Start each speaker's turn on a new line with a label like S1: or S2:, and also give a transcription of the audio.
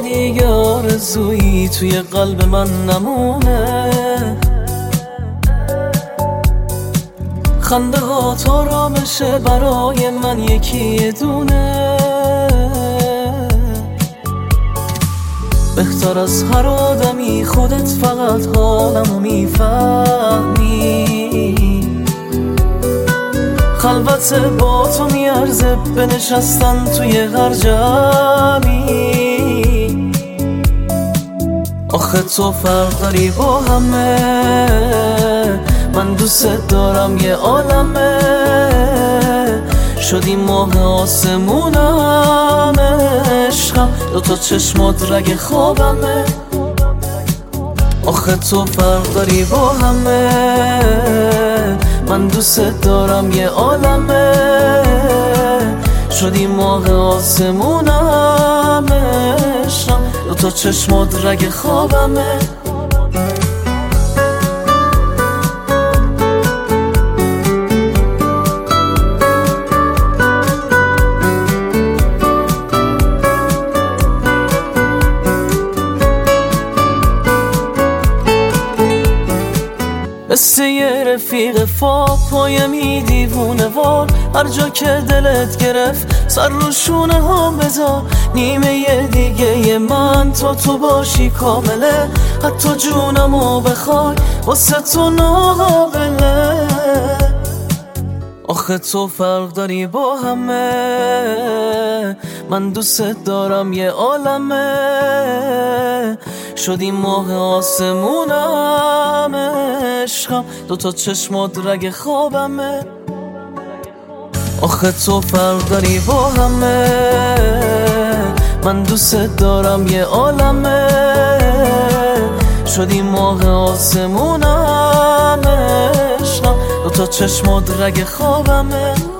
S1: دیگه آرزویی توی قلب من نمونه. خنده ها تا رامشه برای من یکی دونه. بهتر از هر آدمی خودت فقط حالمو میفهمی. خلوت با تو میارزه بنشستن توی هر جمعی. آخه تو فرق داری با همه، من دوست دارم یه عالمه. شدی ماه آسمونم عشقم، دوتا چشمات رگ خوابمه. آخه تو فرق داری با همه، من دوست دارم یه عالمه. شدی ماه آسمونم عشقم، دوتا چشمات رگ خوابمه. مثل یه رفیق فاق پایمی دیوونه وار، هر جا که دلت گرفت سر رو شونه ها بذار. نیمه یه دیگه ی من تو باشی کامله، حتی جونمو بخوای واسه تو ناقابله. آخه تو فرق داری با همه، من دوست دارم یه عالمه. شدی ماه آسمونم عشقم، دوتا چشمات رگ خوابمه. آخه تو فرق داری با همه، من دوست دارم یه عالمه. شدی ماه آسمونم عشقم، دوتا چشمات رگ خوابمه.